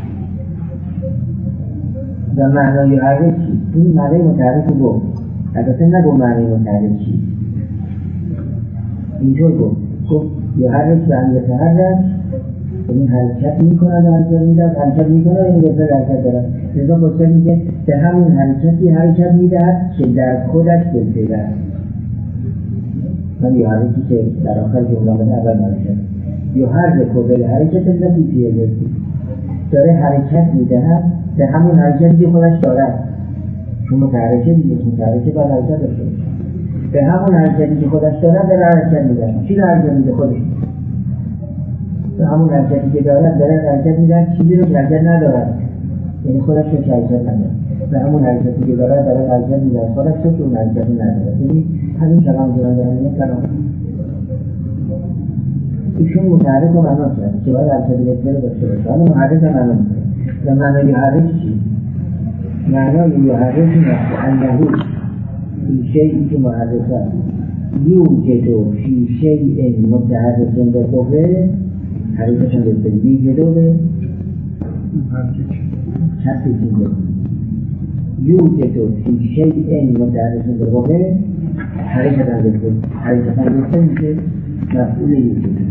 و معنای حرکت چی؟ این معنای متحرک رو گفت، البته نگو معنای متحرک چی، اینجور گفت گفت یحرک به ان یتحرک، این حرکت میکنه و حرکت میدهد، حرکت میکنه و این دفعه حرکت دارد. لذا بسیار میگه به همون حرکتی حرکت میدهد که در خودش بالفعل است. من یحرکی که در آخر جمله آمده اول حرکت، یحرک و بالحرکت التی فیه بالفعل، داره حرکت میدهد به همون حرکتی که خودش دارد، چون متحرکه دیگه، متحرکه باید حرکت داشته باشه. به همون حرکتی که خودش دارد داره حرکت میده. چی رو حرکت میده؟ خودش. به همون حرکتی که دارد داره حرکت میده، چیزی رو که حرکت ندارد، یعنی خودش رو که حرکت ندارد. به همون حرکتی که دارد داره حرکت میده، خودش رو که اون حرکت ندارد. یعنی همین کلام جلان دارن، این کلام ایشون متحرک و معنا کرد که باید حرکت بالفعل داشته باشه. حالا محرک و معنا میکنه. و معنای حرکت چی؟ معنای یحرک این است انه فی شیئی که محرک است یوجد فی شیء متحرک بالقوه، حرکتشان بالفعل یوجد به چطور چیزه یوجد فی شیء متحرک بالقوه، حرکتشان بالفعل حرکتشان بالفعل میشه مفعول یوجد،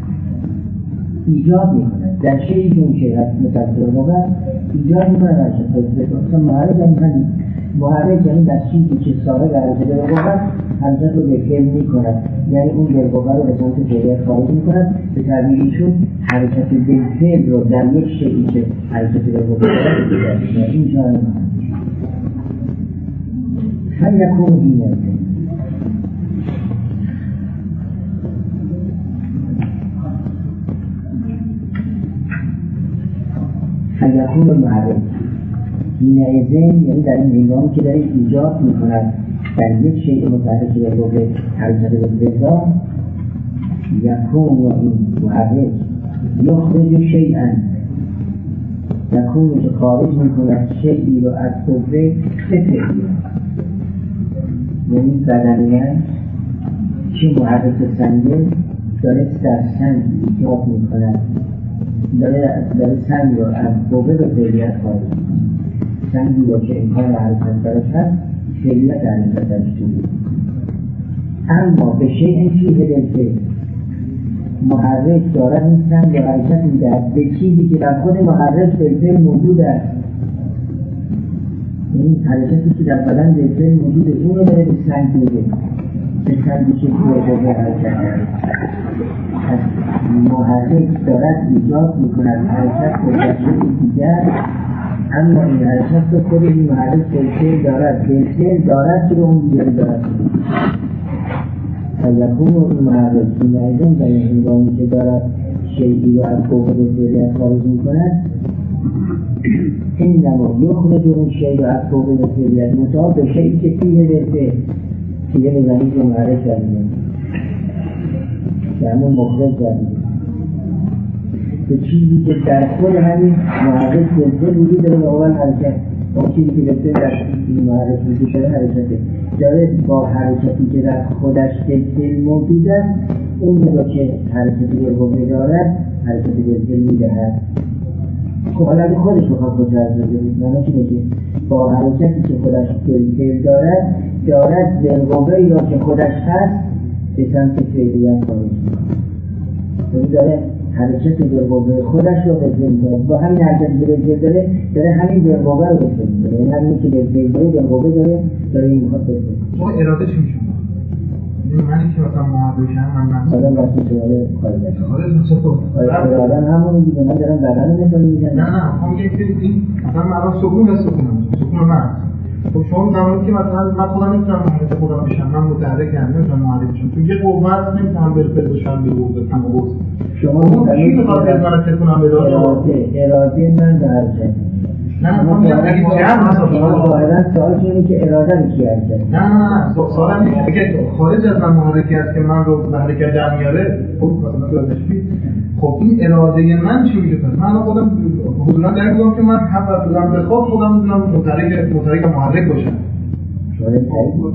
ایجاد میکنه در شیئی که اون شیء هست متحرک بالقوه، ایجاد میکنه حرکت بالفعل. مثلا محرک هم همین محرک یعنی در چیزی که صاحب حرکت بالقوه حرکت رو بالفعل میکند، یعنی اون بالقوه رو به سمت فعلیت خارج میکند. به تعبیر ایشون حرکت بالفعل رو در یک شیئی که حرکت بالقوه دارد این جای محرک. هر یکون این است هل يكون المحرك حینئذ یعنی در این هنگامی که داره ایجاد میکند در یک شیء متحرک یا به حرکت بالفعل یکون یا این محرک یخرج شیئا یکون که خارج میکند شیئی رو از قوه به فعل، یعنی بدنیت که محرک سنگه داره در سنگ ایجاد میکند، داره داره سنگ رو از قوه به فعلیت خارج میکند. سنگی رو که امکان حرکت درش هست فعلیت در این درش توید. اما به شیء فیه بالفعل محرک دارد این سنگ یا حرکت میدهد به چیزی که در خود محرک بالفعل موجود است، یعنی حرکتی که در بدن بالفعل موجود اون رو داره به سنگ میده، به سنگی که توی قوه حرکت داره. از محرک دارد ایجاد میکند حرکت به شیء دیگر، اما این حرکت رو خود این محرک بالفعل دارد، بالفعل دارد که اون دیگری دارد. فیکون این محرک حینئذ در این هنگامی که دارد شیئی رو از قوه به فعلیت خارج میکند، انما یخرج اون شیء رو از قوه به فعلیت مطابق به شیئی که فیه بالفعل که یه نظامی که محرک کردیم که همون مخرج کردیم به چیزی که در خود همین محرک بالفعل وجود داره. اول حرکت اون چیزی که بالفعل در این محرک وجود داره حرکته، داره با حرکتی که در خودش بالفعل موجود است اون رو که حرکتی به قوه دارد حرکتی بالفعل میدهد. خب حالا اگه خودش بخواد خود را بزنید معنی اینه که با حرکتی که خودش بالفعل دارد دارد بالقوه‌ای را که خودش هست به سمت فعلیت خارج می‌کند، داره حرکت بالقوه خودش رو بالفعل می‌کند. با همین حرکتی که بالفعل داره داره همین بالقوه رو بالفعل می‌کنه، یعنی همین که بالفعل داره بالقوه داره داره این می‌خواد بالفعل. تو اراده چی میشه؟ منی که مثلا محرکم من مثلا آدم وقتی سواله خارج است خارج میشه تو آدم همون دیگه من دارم بدن مثال میزنم. نه نه هم میگه که این مثلا من سکون به سکونم سکون من خب شما زمانی که مثلا من خودم نمیتونم محرک خودم بشم، من متحرکم نمیتونم محرک شم چون یه قوت نمیتونم بالفعل بشم به قوه تمام شما چی میخواد من تکونم بده؟ اراده اراده من به حرکت. نه من میگم اگه جمع مثلا شما ظاهرا سوال اینه که اراده رو کی حرکت؟ نه نه نه سوالم اینه که خارج از من محرکی است که من رو به حرکت در میاره. خب مثلا بازشی خب این اراده من چی میگه؟ پس من خودم حضورا در میگم که من حق دارم به خود خودم میدونم متحرک متحرک محرک باشم. شما تایید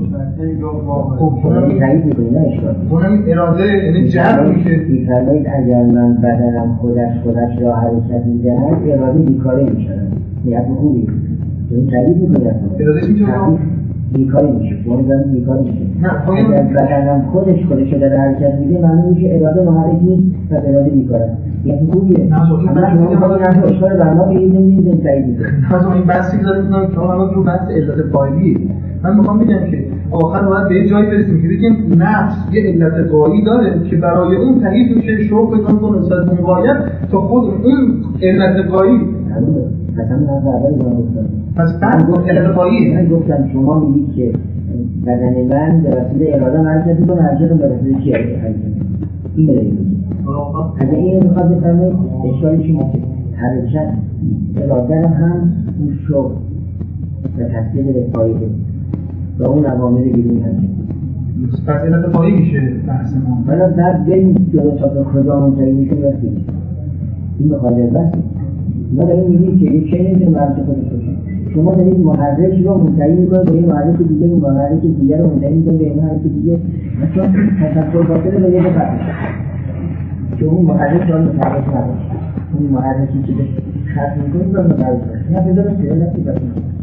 خب شما تایید میکنید نه اشکال. اونم این اراده یعنی جهت میشه. میفرمایید اگر من بدنم خودش خودش را حرکت میدهد اراده بیکاره میشود. نیت خوبی. این تایید میکنید. ارادهش میشه بیکاری میشه. شما میگم بیکاری میشه. نه اگر بدنم خودش خودش را در حرکت میده معلوم میشه اراده محرک نیست و اراده بیکاره. نیت خوبیه. نه شما بحثی که ما نه اشکال برنا بگید نمیدید تایید میکنید. نه این بحثی که داریم میگم که الان رو بحث علت فاعلیه. من میخوام بگم که آخر باید به جایی برسیم که بگیم نفس یه علت قایی داره که برای اون تایید میشه شوق بکن کنه نسبت به موقعیت تا خود اون علت قایی مثلا من اول گفتم پس بعد گفت علت قایی من گفتم شما میگید که بدن من به وسیله اراده حرکت میکنه، حرکت به وسیله چی حرکت این رو میگید. اگه این میخواد بفهمید اشکالش اینه که حرکت اراده هم اون شوق و تصدیق به فایده و اون عوامل بیرون هست. پس علت قایی میشه بحث ما. حالا بعد بریم جلو تا به کجا منتهی میشه رسید. این به خارج بحث. ما داریم میگیم که یک شی نمیتونه مرز خودش باشه. شما دارید محرک رو منتهی میکنید به یه محرک دیگه، به محرک دیگه رو منتهی میکنید به یه محرک دیگه. مثلا تصور باطل به یه بحث. که اون محرک رو متحرک نباشه. اون محرکی که ختم میکنید رو متحرک باشه. نه بذاره سیرلتی باشه.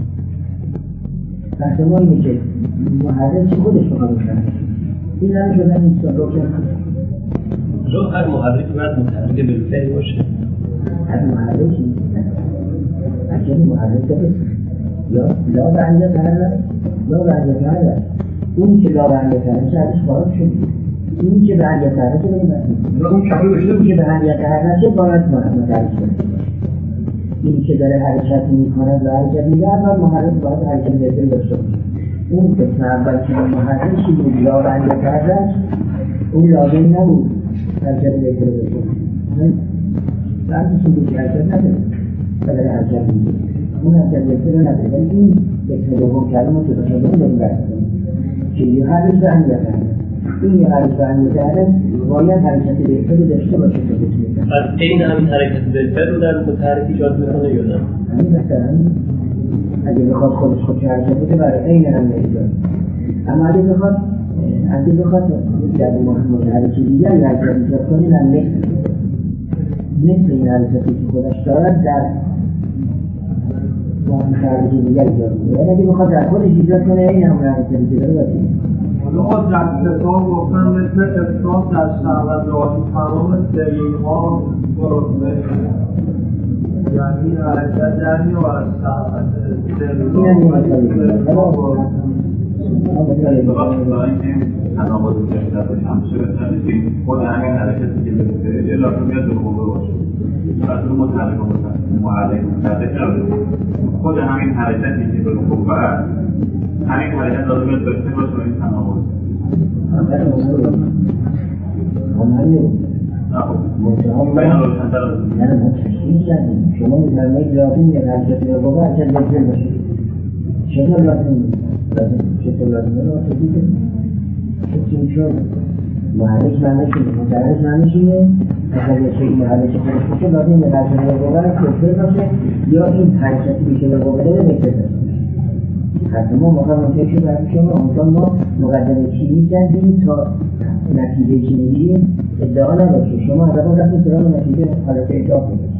بحث ما اینه که محرک خودش رو قبول کنه. این هم شدن این سال رو کنه. رو هر محرک باید متحرک بالفعل باشه. هر محرکی اگر محرک داره یا لا بعنیه تره لا بعنیه تره اون که لا بعنیه تره چه ازش باید شد این که بعنیه تره چه بگیم بسید اون کمی باشده این که بعنیه تره نشه باید متحرک شد. این که داره حرکت میکنه و حرکت میگه اول محرک باید حرکت بهتر داشته باشه. اون قسم اول که محرکی بود لا بعنیه تره اون لازم نبود حرکت بهتر داشته باشه. بعدش این بود که حرکت نداره و داره حرکت میگه اون حرکت بهتر رو نداره، ولی این بهتر دوم کردن رو تو تشابه داریم برد کنیم که یه حرش به اهمیت هست. این یه حرش به اهمیت هست باید حرکت بهتر رو داشته باشه تا بتونید. از این همین حرکت بهتر رو در متحرک ایجاد میکنه یا نه؟ همین بهتر همین اگه بخواد خودش خودش حرکت بده برای این هم ایجاد. اما اگه بخواد اگه بخواد در متحرکی دیگر یه حرکت ایجاد کنه در مثل مثل این حرکتی که خودش دارد در متحرکی دیگر ایجاد میکنه. اگه بخواد در خودش ایجاد کنه این هم حرکتی که داره باشه. حالا در کتاب گفتن مثل افراد در شهوت‌های تمام دلیل‌ها برده، یعنی حرکت در میاد از شهوت این هم یه مسئله این تناقض جدید باشه همشه بهتره که خود همین حرکتی که بهتره یه لازم میاد به موقع باشه از اون متحرک و محرک متحرک نبوده خود همین حرکتی که به موقع برد همین حرکت لازم میاد بهتره باشه و این تناقض نه ما تشکیل کردیم شما می‌فرمایید لازم یه حرکت رو بابا حرکت بهتر باشه چطور لازم چطور لازم رو تشکیل کنیم چطور شد محرک معنیش اینه متحرک معنیش اینه اگر یه شکل محرک خودش باشه لازم یه حرکت رو بابا بهتر باشه یا این حرکتی که رو بابا داره بهتر باشه حتی ما موقع منطقه برای شما اونجا ما مقدمه چینی کردیم تا نتیجه چی میگیریم ادعا نباشه شما از اون رفتیم سراغ نتیجه حالت ادعا کنید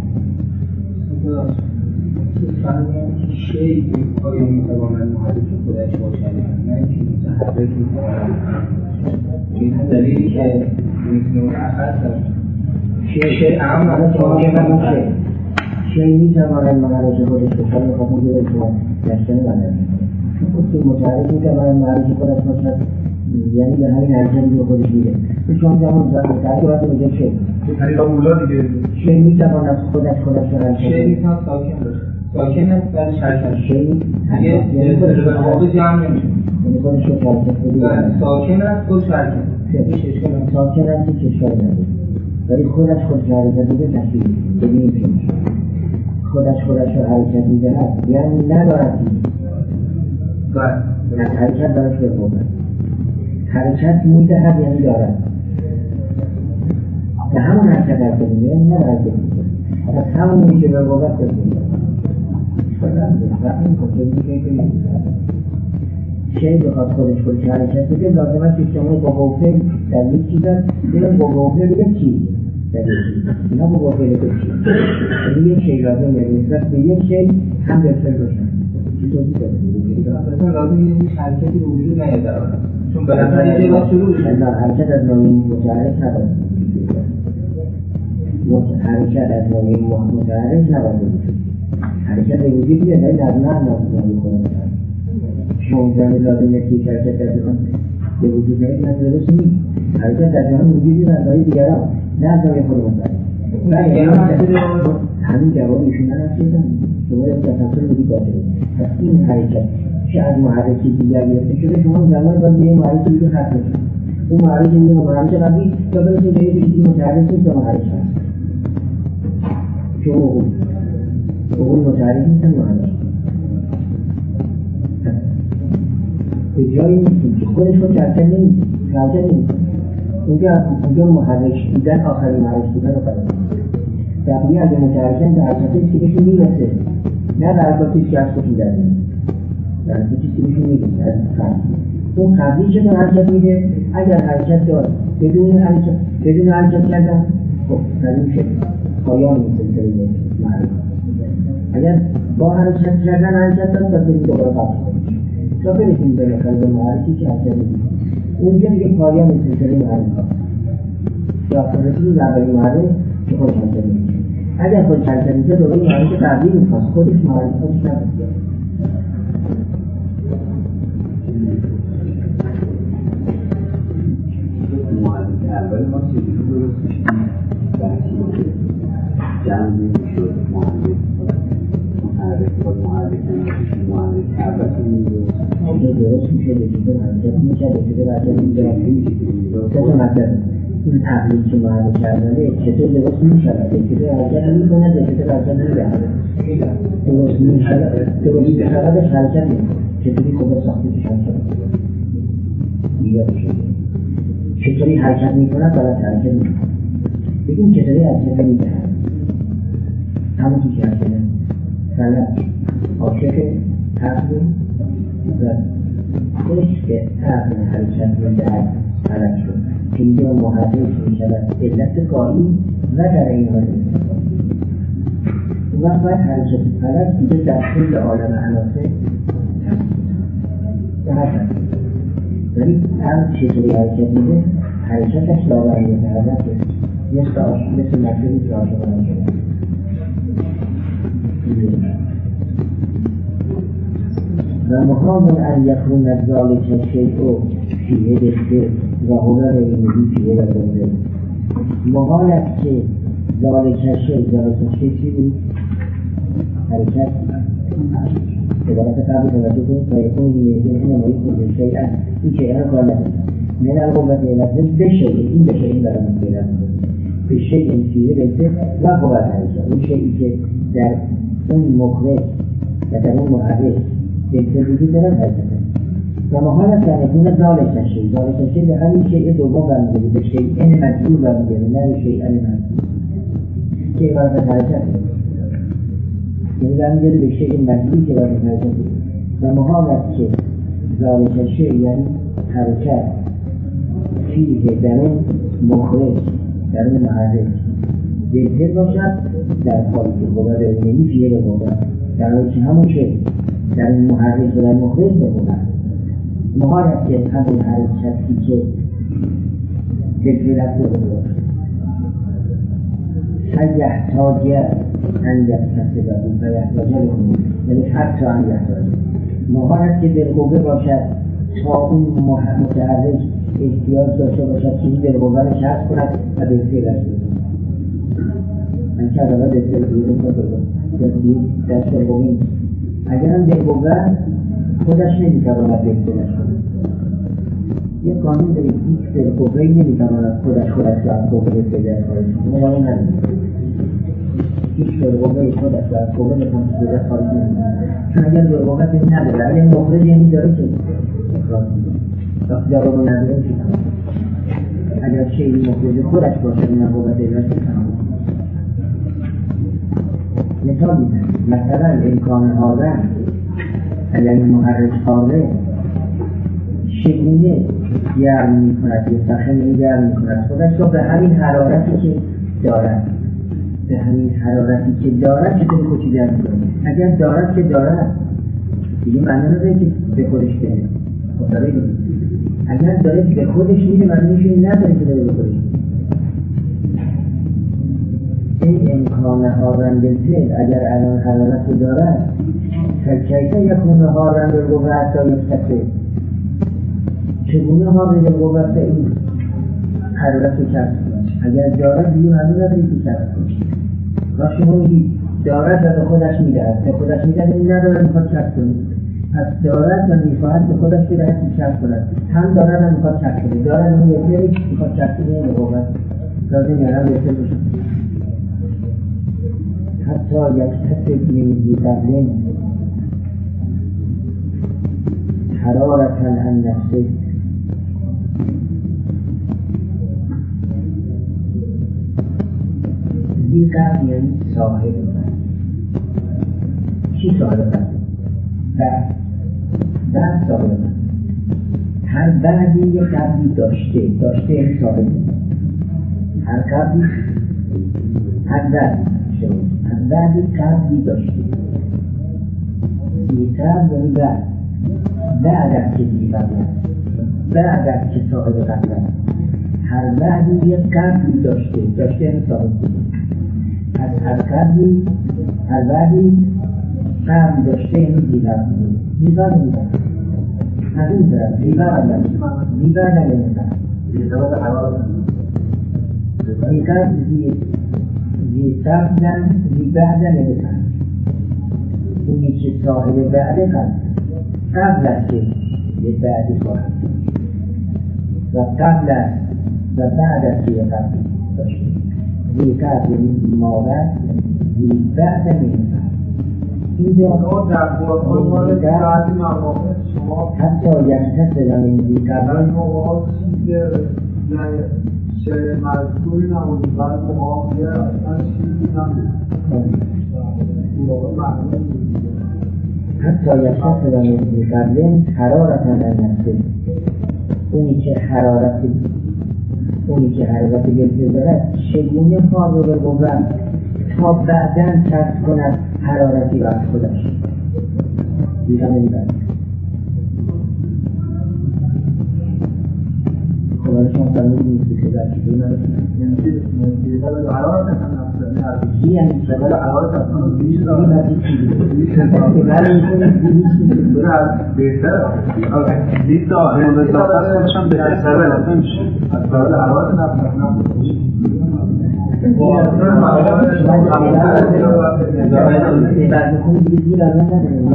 شیء آیا میتواند محرک خودش باشد نه اینکه متحرک میتواند این دلیلی که میتونه اخر شیء اهم از شما شیء میتواند محرک خودش باشد میخواد میگه تو داشتن بندر میکنه متحرک میتواند محرک خودش باشد یعنی به همین حرکتی که خودش میده چون جوان متحرک وقتی میگه شیء طریقا مولا دیگه شیء میتواند خودش خودش رو شیء میتواند ساکن باشه ساکن است ولی حرکت شیء یعنی خودش به موقع جمع نمیشه یعنی خودش رو حرکت بده ساکن است خودش حرکت هیچ اشکال ساکن است هیچ اشکالی نداره ولی خودش خودش حرکت بده تشکیل ببینیم چی میشه خودش خودش رو حرکت میده یعنی ندارد نه حرکت براش بخورد حرکت میدهد یعنی دارد به همون حرکت حرکت میده یعنی نه حرکت میده از همونی که به بابت بکنید این کنید که شیء بخواد خودش خودش حرکت بده لازم است که شما با قوه در یک چیز هست بریم با قوه بگه چی در یک چیز نه با قوه بگه چی یعنی یک شیء لازم یعنی نسبت به یک شیء هم بهتر باشن چی توضیح داره؟ مثلا لازم یه حرکتی رو وجود نیاد در آن چون به نظر یه جا شروع شد حرکت از نوعی متحرک نباید حرکت از نوعی متحرک نباید وجود حرکت به وجود بیاد ولی در نه نباید کنه شما زمین لازم یکی حرکت در جهان به وجود نیاد نه درست نیست حرکت در جهان وجودی در داری دیگران نه از داری خود متحرک همین جواب ایشون نرسیدن شما یک تصور بودی باشه پس این حرکت چه از محرکی دیگر گرفته شده شما زمان باید به یه محرکی دیگه خط بشید اون محرک دیگه محرک قبلی تا برسید به یه دیگه متحرک نیست تا محرک هست شما اقول اقول متحرک نیستن محرک به جایی نیستیم که خودش رو حرکت نمیدید حرکت نمیدید اونجا محرک بودن آخرین محرک بودن رو قرار بقیه اگه متحرکن به حرکتی که بهشون میرسه نه به حرکاتی که از خودشون در میده به حرکاتی که بهشون میرسه از فرد اون قبلی چطور حرکت میده اگر حرکت داره بدون حرکت بدون حرکت کردن خب معلوم شد پایان این سلسله محرک اگر با حرکت کردن حرکت داره تا بریم دوباره قبل کنیم تا برسیم به مخالب محرکی که حرکت میده اونجا دیگه پایان این سلسله محرک هست یا فرسید برای محرک که خودش حرکت میده اگر خودش حرکت میده دوباره محرک قبلی میخواست خودش محرک خودش نبود اول ما چیزی رو درست میشیم درکی جمع میشد محرک محرک خود محرک نمیشون محرک اول که میدرست اگه درست میشه یکی به حرکت میشه یکی به حرکت میشه سه تا مطلب این عقلی که معلوم کردنه چطور درست میشود، چطور حرکت میکنه یا چطور حرکت نمیکنه، درست میشود، درست میشودش حرکت میکنه، چطوری خوبه ساخته که حرکت میکنه، چطوری حرکت میکنه باید حرکت میکنه، بگیم چطوری حرکت میکنه، همون که حرکت فلک عاشق عقل و عشق عقل حرکت میدهد فلک شد که اینجا محرک میشود علت قایی و در این حال و باید حرکت فلک دیگه در کل عالم عناصر به هر شد ولی عقل چطوری حرکت میده حرکتش لاغری به حرکت مثل عاشق مثل مکتبی که عاشق نشده و محال ان یکون ذلک الشیء فیه دسته و هو غیره فیه دسته محال است که ذلک الشیء ذلک الشیء چی بود؟ حرکت عبارت قبل توجه کنید تا یکون میزه این نمایی کنید شیئا این شیئا را کار نکنید من القوت علت به شیء این به شیء برای مکیلت به شیء فیه دسته و هو حرکت اون شیئی که در اون مخرج و در اون محرک بهتر وجود دارد حرکت و محال است که نکون ذالک الشیء ذالک الشیء به همین شیء دوم برمیگردی به شیء مجبور برمیگردی نه به شیء مجبور که عبارت حرکت یعنی برمیگردی به شیء مجبوری که برای حرکت و محال است که ذالک الشیء یعنی حرکت فیه در اون مخرج در اون محرک بهتر باشد در حالی که خدا به اینی فیه بموند در حالی که همون شیء در این محرک و در مخرج بموند محال است که همون حرکتی که بهتر رفته بموند هل یحتاج ان یکتسبه و یحتاج لهم یعنی حتی ان یحتاج محال است که بالقوه باشد تا اون متحرک احتیاج داشته باشد که این بالقوه رو کسب کند و بهترش بموند من که اول بهتر بیرون کنم دست بالقوه اگر هم بالقوه خودش نمیتواند بهترش کند یک قانون دارید هیچ بالقوه‌ای نمیتواند خودش خودش رو از قوه بهترش کند مقاله ندارید هیچ بالقوه‌ای خودش رو از قوه بهترش خارج نمی‌کند چون اگر بالقوه بهتر نداره ولی مخرج یعنی داره که اخراج می‌کنه وقتی بالقوه نداره چی کنه اگر شیئی مخرج خودش باشد این قوه بهترش کنه مثال میزنیم مثلا امکان حاضر اگر محرک حاضر چگونه گرم میکند یا سخن گرم میکند خودش را به همین حرارتی که دارد به همین حرارتی که دارد چطور خودش گرم میکند اگر دارد که دارد دیگه معنی نداره که به خودش بده مطالعه کنید اگر داره که به خودش میده معنیش این نداره که داره به خودش این امکان حاضرن بالفعل اگر الان حرارت رو دارد فکیفه یکون حاضرن بالقوه حتی یکتسب چگونه حاضر بالقوه است این حرارت رو کسب کنید اگر دارد دیگه معنی نداره که کسب کنید و شما میگید دارد و به خودش میدهد به خودش میدهد این نداره میخواد کسب کنید پس دارد و میخواهد به خودش بدهد که کسب کند هم دارد هم میخواد کسب کنید دارد و میخواهد میخواد کسب کنید بالقوه لازم یعنی بهتر بشه حتی یکتسب من قبل حرارة عن نفسه ذی قبل یعنی صاحب چی صاحب قبل؟ بعد بعد صاحب قبل هر بعدی یک قبلی داشته داشته یعنی صاحب هر قبلی هر بعدی از بعدی قبلی داشته دیگر یعنی بعد بعد از که دیگر بعد از که صاحب قبل هر بعدی یک قبلی داشته داشته یعنی صاحب از هر قبلی هر بعدی قبل داشته یعنی دیگر دیگر دیگر از این طرف دیگر دیگر دیگر دیگر دیگر زی قبلن زی بعدن نمیتن اونی که صاحب بعده قبل قبل است که یه بعدی خواهد و قبل است و بعد از زی قبل داشته. زی قبل یعنی ماور، زی بعد میفهم اینجا در قرآن وارد بعضی مواقع شما حتی یکتصل من زی در قبل موقع چیز یعنی شعر مذکوری نبود، بعد موقع یه اصلا چیزی نبود حتی یکتصل من زی قبل حرارت من نفسه، اونی که حرارتی اونی که حرارتی بسیار دارد چگونه ها رو به قوت تا بعداً کسب کند حرارتی رو از خودش دیگه نمیدن. خواهر شما فرمودی نیستی که در چیزی نرسنه یعنی حرارت هم نفسه چی یعنی شغل حرارت هم دیگه بردی چیزی ولی میکنید دیگه چیزی بهتر دید تا مدت خودشان به اثر رفته میشه از برای حرارت نفس نفس بعد میکنید دیگه دیگه برای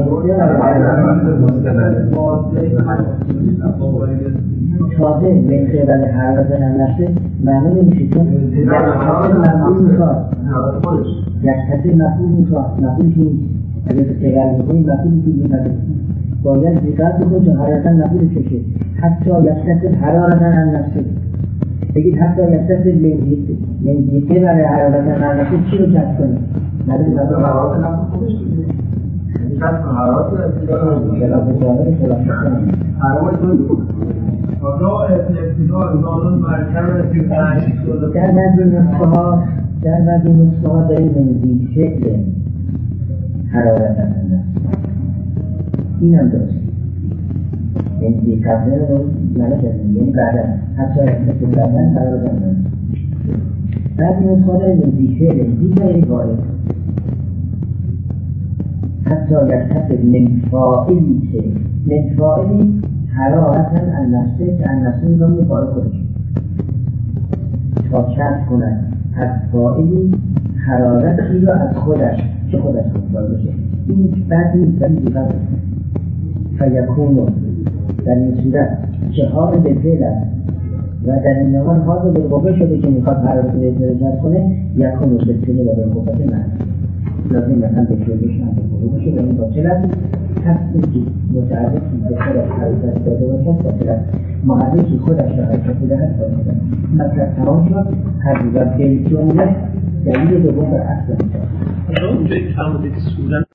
تازه به قبل حرارت نفسه معنی نمیشه چون یک کسی مفهوم میخواد یک کسی مفهوم میخواد مفهوم که اگر تقرار میکنید مفهوم که میخواد باید ذکر بکنید چون حرارت نفسه ششه حتی یک کسی حرارت نفسه بگید حتی یک کسی منزیقه برای حرارت نفسه چی رو کسب کنید نداری برای حرارت نفسه خودش کسب کنید حرارت خلاف ظاهر خلاف کنید حرارت در بعضی نسخه ها در بعضی نسخه ها داریم منزیل شکل حرارت هم این هم درست منزیل قبله رو معنی کردیم یعنی بعدا حتی مثل بعدا حرارت هم بعضی نسخه ها داریم منزیل شکل منزیل یعنی وارد حتی یکتب منفائلی که منفائلی حرارتاً النفسه که النفسه رو میفاره خودش تا کسب کنند از فائلی حرارتی رو از خودش چه خودش کنفار بشه این بعد نیست ولی دیگر فیکونو در این صورت که حال به فعل است و در این نمان حال به بالقوه شده که میخواد حرارتی رو ترجمه کنه یکونو به فعل و بالقوه نه لازم مثلا به فعلش هم بالقوه شده این با چه لازم تصمیمی متعرضی به خودش حرکت داده باشد با طرف محرکی خودش را حرکت بدهد با طرف مطلب تمام شد حقیقت به جمله دلیل دوم بر اصل اونجایی که فرمودید که سوزن